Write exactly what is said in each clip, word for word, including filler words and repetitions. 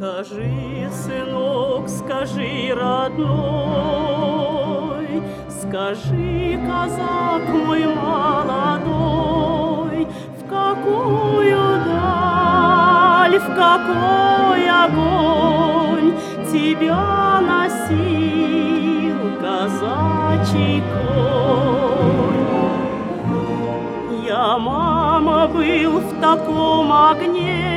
Скажи, сынок, скажи, родной, скажи, казак мой молодой, в какую даль, в какой огонь тебя носил казачий конь. Я, мама, был в таком огне,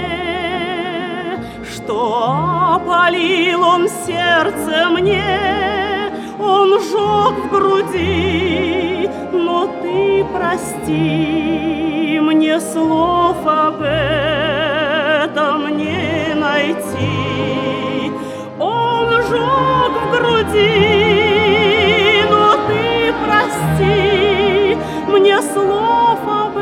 что опалил он сердце мне, он жег в груди, но ты прости, мне слов об этом не найти. Он жег в груди, но ты прости, мне слов об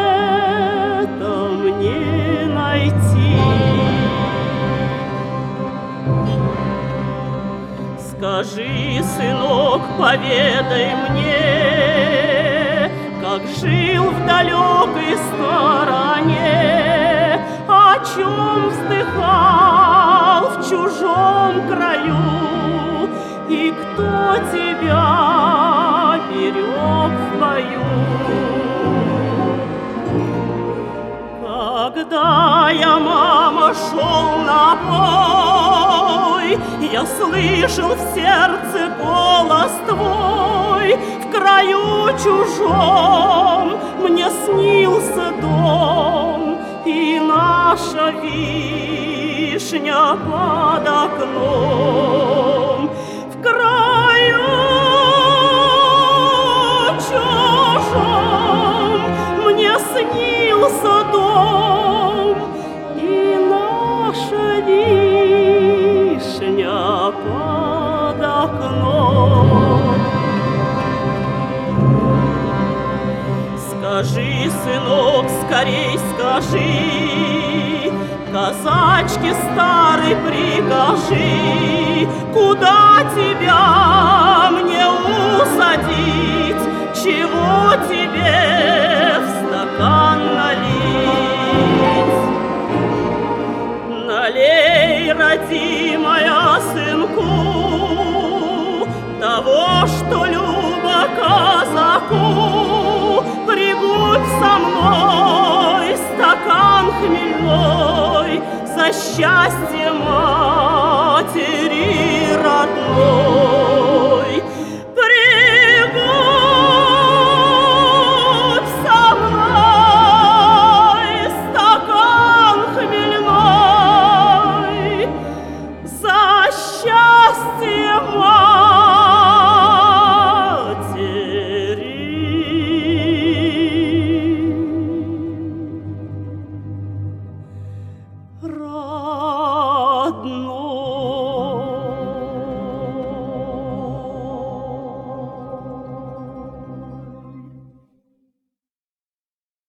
этом не найти. Скажи, сынок, поведай мне, как жил в далекой стороне, о чем вздыхал в чужом краю, и кто тебя берег в бою. Когда я, мама, шел на бой, я слышал в сердце голос твой. В краю чужом мне снился дом и наша вишня под окном. В краю чужом мне снился дом и наша вишня под окном. Скажи, сынок, скорей скажи, казачке старой прикажи, куда тебя мне усадить, чего тебе в стакан налить. Налей, родимая, сынку, того, что любо казаку, прибудь со мной, стакан хмельной, за счастье